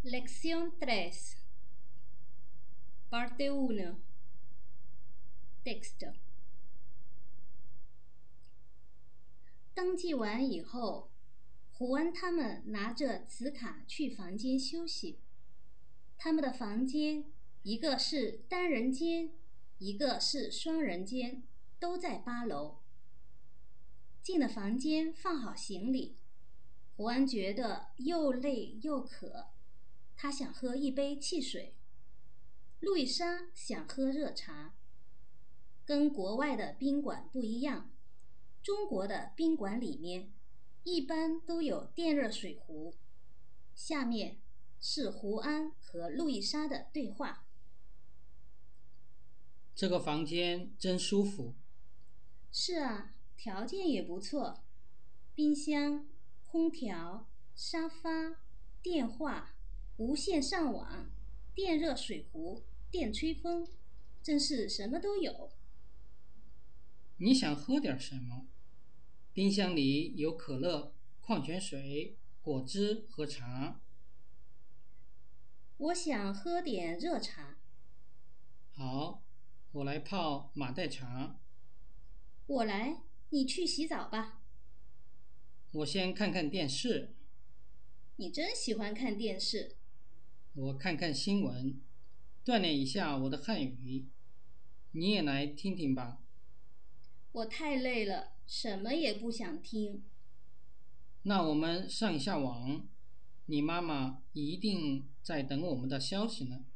Lección 3, Parte 1. Texto. 登记完以后，胡安他们拿着磁卡去房间休息。他们的房间，一个是单人间，一个是双人间，都在8楼。进了房间，放好行李，胡安觉得又累又渴，他想喝一杯汽水。路易莎想喝热茶。跟国外的宾馆不一样，中国的宾馆里面一般都有电热水壶。下面是胡安和路易莎的对话。 这个房间真舒服。 是啊，条件也不错，冰箱、空调、沙发、电话、无线上网、电热水壶、电吹风，真是什么都有。 你想喝点什么？冰箱里有可乐、矿泉水、果汁和茶。 我想喝点热茶。 好，我来泡马黛茶。 我来，你去洗澡吧。 我先看看电视。 你真喜欢看电视。 我看看新闻，锻炼一下我的汉语。你也来听听吧。 我太累了，什么也不想听。 那我们上一下网，你妈妈一定在等我们的消息呢。